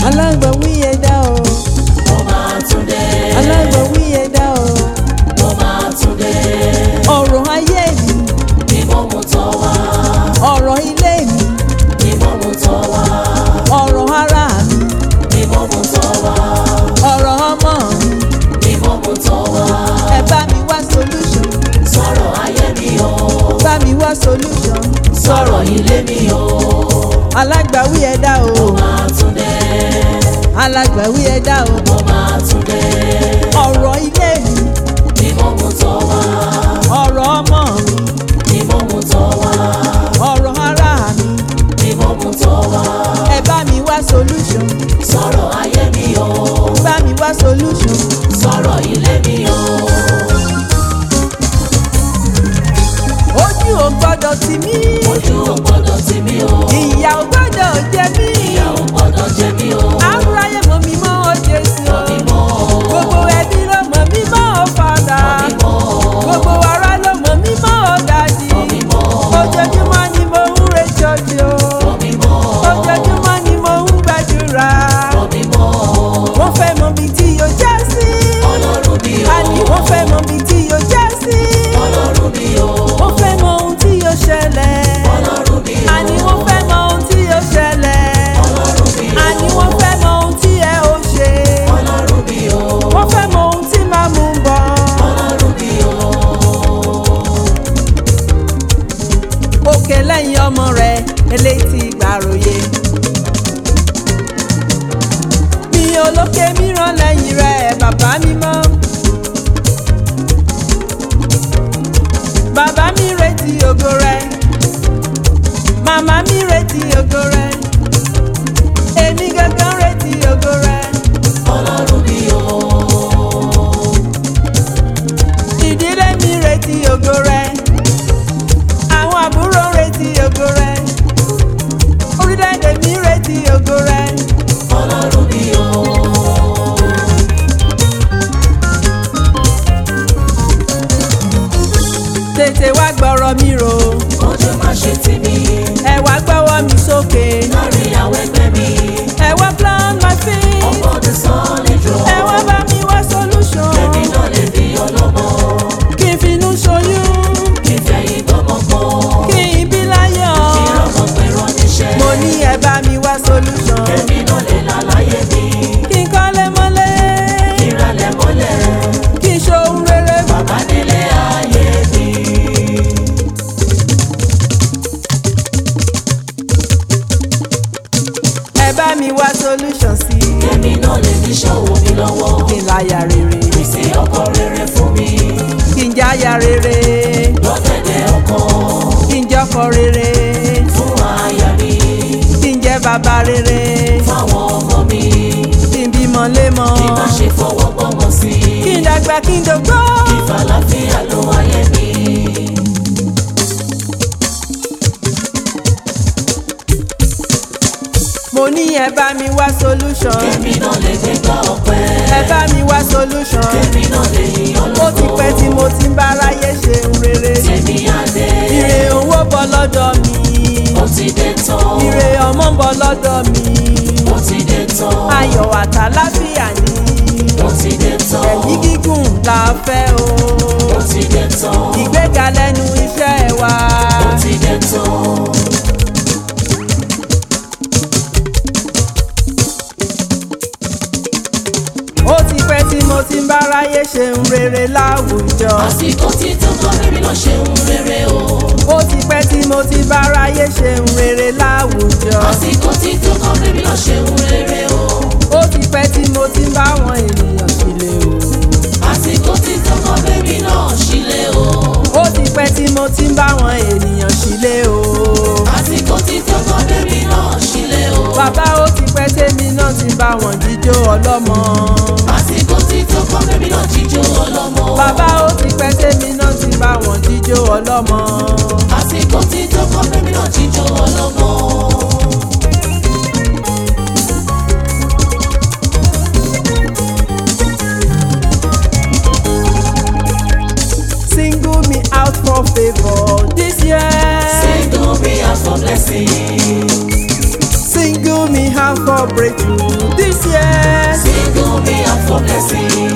alágbàwí ẹ̀dá o. Mo máa tún dé. alágbàwí ẹ̀dá o. Mo máa tún dé. ọ̀rọ̀ ayé mi Ni mo mú tọ́ wá. ọ̀rọ̀ ilé mi Ni mo mú tọ́ wá. ọ̀rọ̀ ara mi Ni mo mú tọ́ wá. ọ̀rọ̀ ọmọ mi Ni mo mú tọ́ wá. ẹ bá mi wá solution Sọ̀rọ̀ ayé mi o. bá mi wá solution Sọ̀rọ̀ ilé mi o. alágbàwí ẹ̀dá o. Mo máa tún dé. alágbàwí ẹ̀dá o. Mo máa tún dé. ọ̀rọ̀ ilé mi Ni mo mú tọ́ wá. ọ̀rọ̀ ọmọ mi Ni mo mú tọ́ wá. ọ̀rọ̀ ara mi Ni mo mú tọ́ wá. ẹ bá mi wá solution Sọ̀rọ̀ ayé mi o. bá mi wá solution. Sọ̀rọ̀ ilé mi o. ojú ò gbọ́dọ̀ tì mí Ojú ò gbọ́dọ̀ tì mí o. ìyà ò gbọ́dọ̀ jẹ mí Ìyà ò gbọ́dọ̀ jẹ mí o. àwùráyé mọ̀ mí mọ́ ọ Jésù o. Mọ̀ mí mọ́ o. gbogbo ẹbí ló mọ̀ mí mọ́ ọ Fàdà Mọ̀ mí mọ́ o. gbogbo ará ló mọ̀ mí mọ́ ọ Dádì Mọ̀ mí mọ́ o. ojoojúmọ́ ni mo ń re ṣọ́ọ̀ṣì o Mọ̀ mí mọ́ o. ojoojúmọ́ ni mo ń gbàdúrà Mọ̀ mí mọ́ o. wọ́n fẹ́ mọ̀ bí tí yóò já sí Ọlọ́run mi o. àní wọ́n fẹ́ mọ̀ bí tí yóò já sí Ọlọ́run mi o. wọ́n fẹ́ mọ̀ ohun tí yóò ṣẹlẹ̀ Ọlọ́run mi o. àní wọ́n fẹ́ mọ̀ ohun tí yóò ṣẹlẹ̀ Ọlọ́run mi o. àní wọ́n fẹ́ mọ̀ ohun tí ẹ ó ṣe Ọlọ́run mi o. wọ́n fẹ́ mọ̀ ohun tí màá mú bọ̀ Ọlọ́run mi o. òkè lẹ́yìn ọmọ rẹ̀ eléyìí gbàròyé mi olókè mìíràn lẹ́yìn rẹ̀ bàbá mi mọ́ bàbá mi retí ògo rẹ̀ màmá mi retí ògo rẹ̀ èmi gangan retí ògo rẹ̀ Ọlọ́run mi o. ìdílé mi retí ògo rẹ̀ àwọn àbúrò retí ògo rẹ̀ orílẹ̀-èdè mi retí ògo rẹ̀. Ọlọ́run mi o. tètè wá gbọ́rọ̀ mi rò Ojú má ṣe tì mí. ẹ wá gbọ́wọ́ mi sókè Láàrin àwọn ẹgbẹ́ mi. ẹ wá plan my feet Ọ̀pọ̀ ti sàn lè jọ. ẹ wá bá mi wá solution Èmi náà lè di ọlọ́mọ. kí n finú ṣoyún Kí n fẹ̀yìn gbọ́mọ pọ̀. kí n bí láyọ̀ Kí rọ́mọ pé rán níṣẹ́. mo ní ẹ bá mi wá solution Èmi náà lè là láyé mi. kí n kọ́lé mọ́lé Kí n ralẹ̀ mọ́lẹ̀. kí n ṣohun rere Bàbá nílé ayé mi. ẹ bá mi wá solution sí Èmi náà lè ní ṣòwò mi lọ́wọ́. kí n láyà rere Pèsè ọkọ rere fún mi. kí n jáyà rere Lọ́dẹ̀dẹ̀ ọkọ. kí n jọkọ rere Fún aya mi. kí n jẹ́ bàbá rere Fáwọn ọmọ mi. kí n bímọ lémọ Kí n má ṣe fọwọ́ gbọ́mọ sí i. kí n dàgbà kí n dògbó. Ìfàlàfíà ló ayé mi. mo ní ẹ bá mi wá solution Kémi náà lè gbégbá ọpẹ́. ẹ bá mi wá solution Kémi náà lè yíyan ó ti pẹ́ tí mo ti ń bá aráyé ṣe ń rere Tèmi adé. ire owó bọ́ lọ́dọ̀ mi Ó ti dé tán. ire ọmọ ń bọ́ lọ́dọ̀ mi Ó ti dé tán. ayọ̀ àtàláfíà ni Ó ti dé tán. ẹ̀mí gígùn la fẹ́ o Ó ti dé tán. ìgbéga lẹ́nu iṣẹ́ wa Ó ti dé tán. ó ti pẹ́ tí mo ti ń bá aráyé ṣe ń rere láwùjọ Àsìkò tí tó kọ́ bébí náà ṣe ń rere o. ó ti pẹ́ tí mo ti bá aráyé ṣe ń rere láwùjọ Àsìkò tí tó kọ́ bébí náà ṣe ń rere o. ó ti pẹ́ tí mo ti ń bá àwọn ènìyàn sílé o Àsìkò tí tó kọ́ bébí náà ṣílé o. ó ti pẹ́ tí mo ti ń bá àwọn ènìyàn sílé o Àsìkò tí tó kọ́ bébí náà ṣílé o. bàbá ó ti pẹ́ tèmi náà ti bá wọn jíjó ọlọ́mọ Àsìkò tí tó kọ́ bébí náà jíjó ọlọ́mọ. bàbá ó ti pẹ́ tèmi náà ti bá wọn jíjó ọlọ́mọ Àsìkò tí tó kọ́ bébí náà jíjó ọlọ́mọ. single me out for favour this year Single me out for blessing. single me out for for breakthrough this year. Single me up for blessing.